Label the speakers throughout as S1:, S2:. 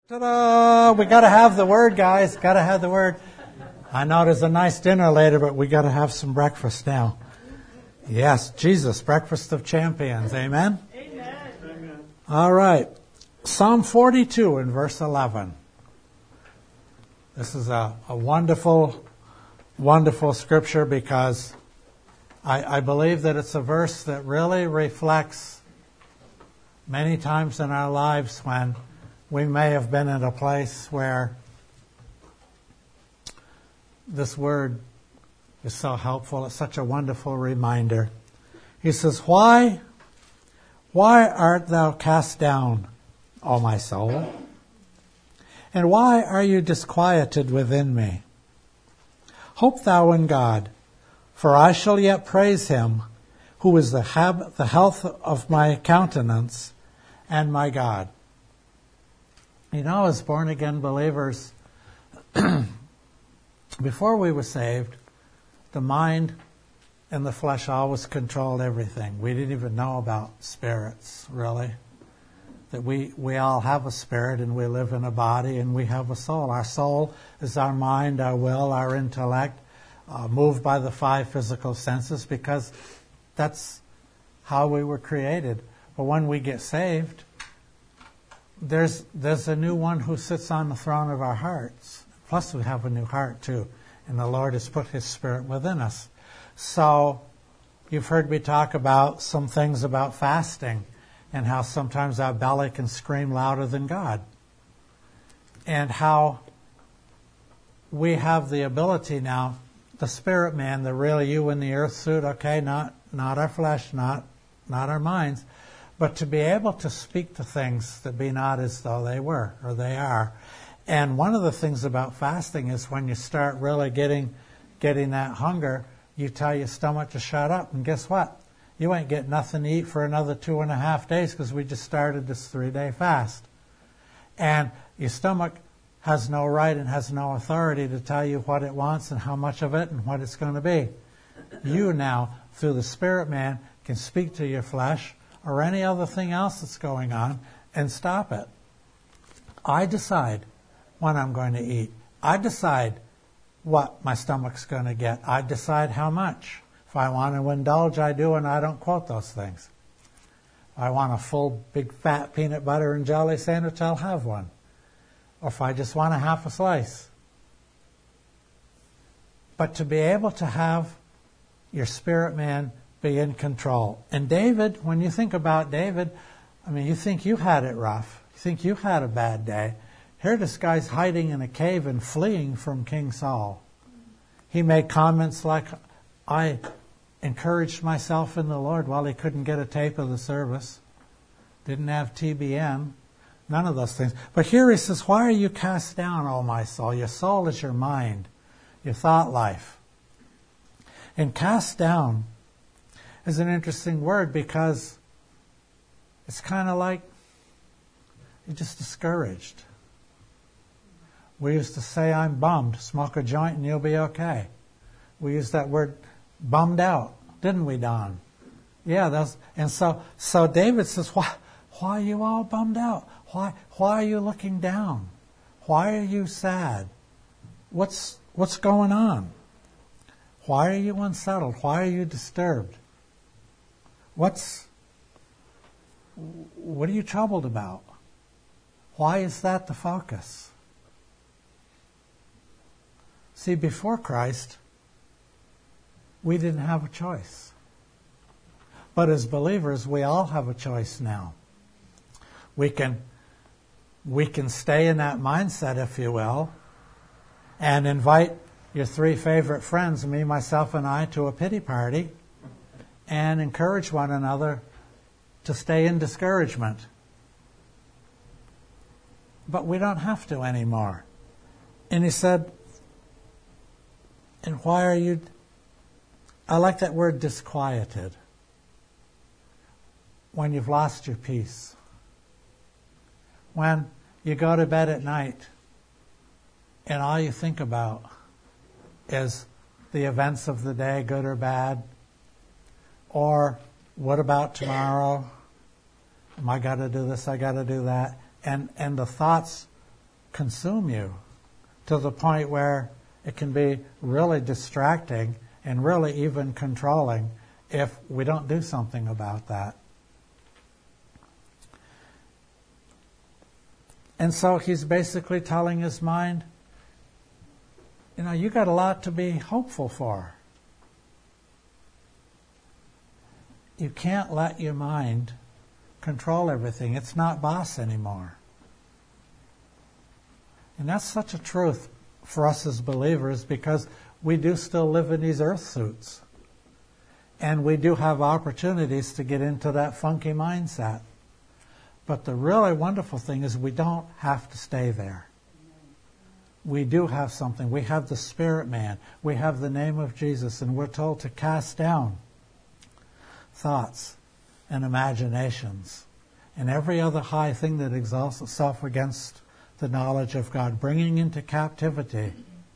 S1: Ta-da! We got to have the word, guys. Got to have the word. I know there's a nice dinner later, but we got to have some breakfast now. Yes, Jesus, breakfast of champions. Amen? Amen. All right. Psalm 42 in verse 11. This is a wonderful, wonderful scripture because I believe that it's a verse that really reflects many times in our lives when we may have been in a place where this word is so helpful. It's such a wonderful reminder. He says, Why art thou cast down, O my soul? And why are you disquieted within me? Hope thou in God, for I shall yet praise him, who is the health of my countenance and my God. You know, as born-again believers, before we were saved, the mind and the flesh always controlled everything. We didn't even know about spirits, really. That we all have a spirit and we live in a body and we have a soul. Our soul is our mind, our will, our intellect, moved by the five physical senses because that's how we were created. But when we get saved, there's a new one who sits on the throne of our hearts. Plus we have a new heart too. And the Lord has put his spirit within us. So you've heard me talk about some things about fasting and how sometimes our belly can scream louder than God. And how we have the ability now, the spirit man, the real you in the earth suit, okay, not our flesh, not our minds, but to be able to speak to things that be not as though they were or they are. And one of the things about fasting is when you start really getting that hunger, you tell your stomach to shut up. And guess what? You ain't getting nothing to eat for another 2.5 days because we just started this 3-day fast. And your stomach has no right and has no authority to tell you what it wants and how much of it and what it's going to be. You now, through the spirit man, can speak to your flesh or any other thing else that's going on and stop it. I decide when I'm going to eat. I decide what my stomach's going to get. I decide how much. If I want to indulge, I do, and I don't quote those things. If I want a full, big, fat peanut butter and jelly sandwich, I'll have one. Or if I just want a half a slice. But to be able to have your spirit man be in control. And David, when you think about David, I mean, you think you had it rough. You think you had a bad day. Here this guy's hiding in a cave and fleeing from King Saul. He made comments like, I encouraged myself in the Lord while he couldn't get a tape of the service. Didn't have TBN. None of those things. But here he says, why are you cast down, O my soul? Your soul is your mind, your thought life. And cast down is an interesting word because it's kind of like you're just discouraged. We used to say, I'm bummed. Smoke a joint and you'll be okay. We used that word bummed out, didn't we, Don? Yeah, and so David says, why are you all bummed out? Why are you looking down? Why are you sad? What's going on? Why are you unsettled? Why are you disturbed? What are you troubled about? Why is that the focus? See, before Christ, we didn't have a choice. But as believers, we all have a choice now. We can stay in that mindset, if you will, and invite your 3 favorite friends, me, myself, and I, to a pity party and encourage one another to stay in discouragement. But we don't have to anymore. And he said, and why are you... I like that word disquieted. When you've lost your peace. When you go to bed at night and all you think about is the events of the day, good or bad, or what about tomorrow? I got to do this, I got to do that. And the thoughts consume you to the point where it can be really distracting and really even controlling if we don't do something about that. And so he's basically telling his mind, you got a lot to be hopeful for. You can't let your mind control everything. It's not boss anymore. And that's such a truth for us as believers, because we do still live in these earth suits. And we do have opportunities to get into that funky mindset. But the really wonderful thing is we don't have to stay there. We do have something. We have the Spirit Man. We have the name of Jesus, and we're told to cast down thoughts and imaginations and every other high thing that exalts itself against the knowledge of God, bringing into captivity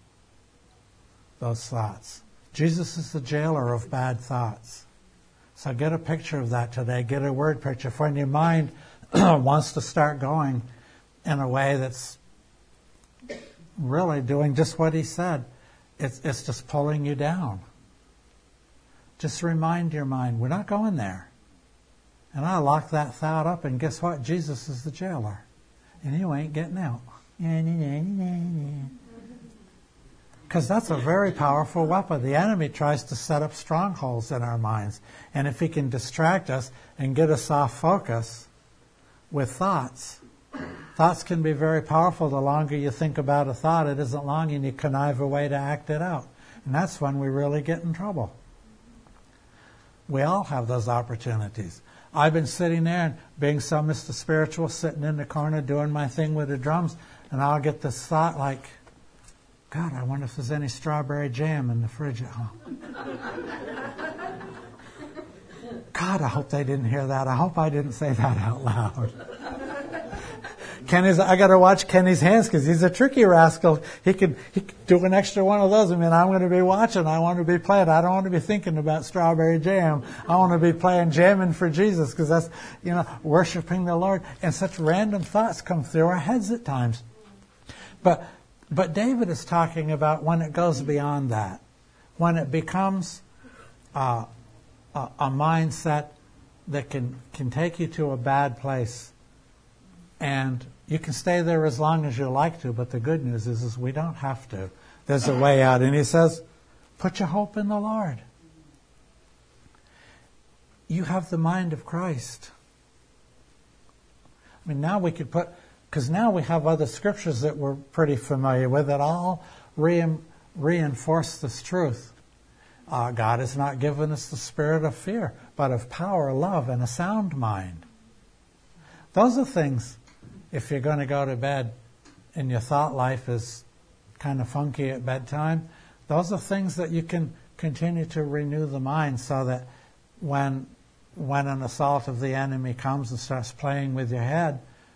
S1: those thoughts. Jesus is the jailer of bad thoughts. So get a picture of that today. Get a word picture. For when your mind wants to start going in a way that's really doing just what he said, it's just pulling you down. Just remind your mind, we're not going there. And I lock that thought up, and guess what? Jesus is the jailer. And you ain't getting out. Because that's a very powerful weapon. The enemy tries to set up strongholds in our minds. And if he can distract us and get us off focus with thoughts, thoughts can be very powerful. The longer you think about a thought, it isn't long, and you connive a way to act it out. And that's when we really get in trouble. We all have those opportunities. I've been sitting there and being so Mr. Spiritual, sitting in the corner doing my thing with the drums, and I'll get this thought like, God, I wonder if there's any strawberry jam in the fridge at home. God, I hope they didn't hear that. I hope I didn't say that out loud. I got to watch Kenny's hands because he's a tricky rascal. He could do an extra one of those. I mean, I'm going to be watching. I want to be playing. I don't want to be thinking about strawberry jam. I want to be playing jamming for Jesus, because that's, worshiping the Lord. And such random thoughts come through our heads at times. But David is talking about when it goes beyond that, when it becomes a mindset that can take you to a bad place. And you can stay there as long as you like to, but the good news is we don't have to. There's a way out. And he says, put your hope in the Lord. You have the mind of Christ. I mean, now we could because now we have other scriptures that we're pretty familiar with that all reinforce this truth. God has not given us the spirit of fear, but of power, love, and a sound mind. Those are things. If you're going to go to bed and your thought life is kind of funky at bedtime, those are things that you can continue to renew the mind, so that when an assault of the enemy comes and starts playing with your head,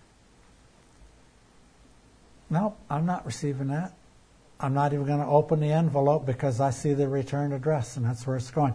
S1: nope, I'm not receiving that. I'm not even going to open the envelope because I see the return address, and that's where it's going.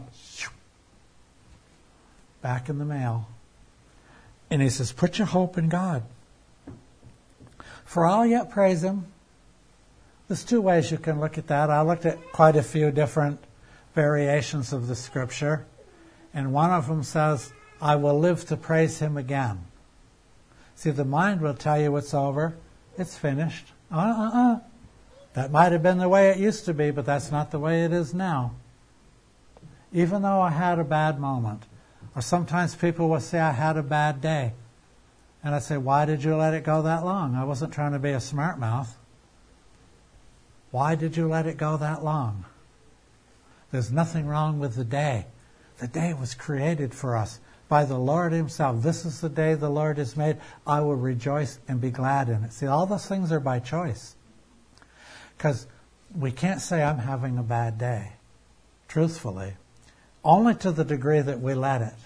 S1: Back in the mail. And he says, put your hope in God. For all yet praise Him. There's two ways you can look at that. I looked at quite a few different variations of the scripture. And one of them says, I will live to praise Him again. See, the mind will tell you it's over. It's finished. That might have been the way it used to be, but that's not the way it is now. Even though I had a bad moment. Or sometimes people will say, I had a bad day. And I say, why did you let it go that long? I wasn't trying to be a smart mouth. Why did you let it go that long? There's nothing wrong with the day. The day was created for us by the Lord Himself. This is the day the Lord has made. I will rejoice and be glad in it. See, all those things are by choice. Because we can't say I'm having a bad day, truthfully, only to the degree that we let it.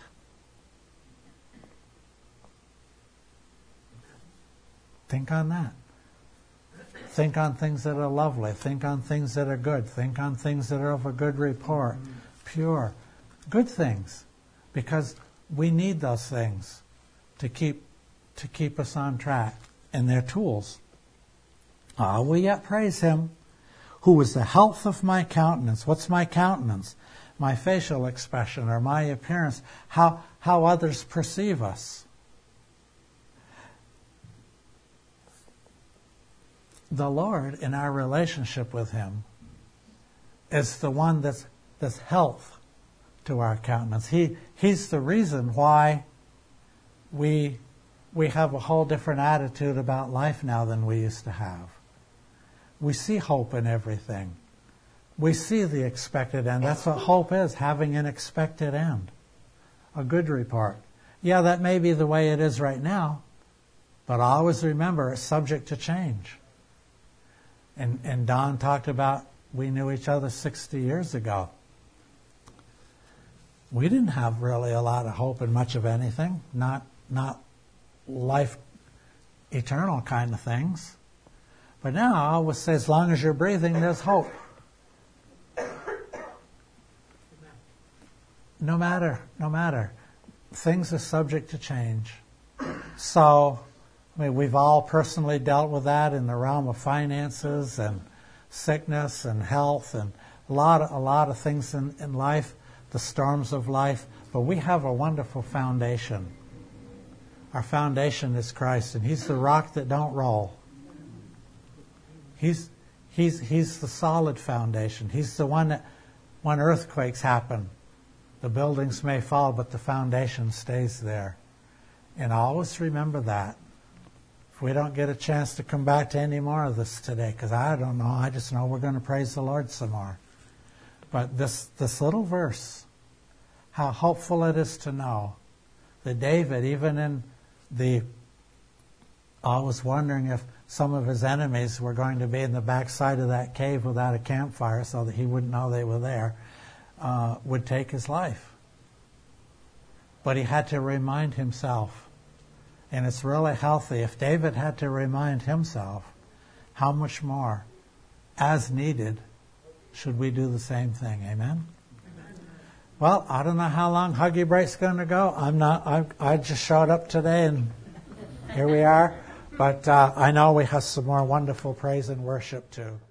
S1: Think on that. Think on things that are lovely. Think on things that are good. Think on things that are of a good report. Pure. Good things. Because we need those things to keep us on track. And they're tools. I will yet praise him, who is the health of my countenance. What's my countenance? My facial expression or my appearance, how others perceive us. The Lord, in our relationship with him, is the one that's health to our countenance. He's the reason why we have a whole different attitude about life now than we used to have. We see hope in everything. We see the expected end. That's what hope is, having an expected end. A good report. Yeah, that may be the way it is right now, but always remember it's subject to change. And Don talked about we knew each other 60 years ago. We didn't have really a lot of hope in much of anything, not life eternal kind of things. But now I always say as long as you're breathing, there's hope. No matter. Things are subject to change. So, we've all personally dealt with that in the realm of finances and sickness and health and a lot of things in life, the storms of life. But we have a wonderful foundation. Our foundation is Christ, and He's the rock that don't roll. He's the solid foundation. He's the one that when earthquakes happen, the buildings may fall, but the foundation stays there. And always remember that. If we don't get a chance to come back to any more of this today, because I don't know, I just know we're going to praise the Lord some more. But this little verse, how hopeful it is to know that David, even in I was wondering if some of his enemies were going to be in the backside of that cave without a campfire so that he wouldn't know they were there, would take his life. But he had to remind himself. And it's really healthy. If David had to remind himself, how much more, as needed, should we do the same thing? Amen? Well, I don't know how long Huggy Break's going to go. I just showed up today and here we are. But I know we have some more wonderful praise and worship too.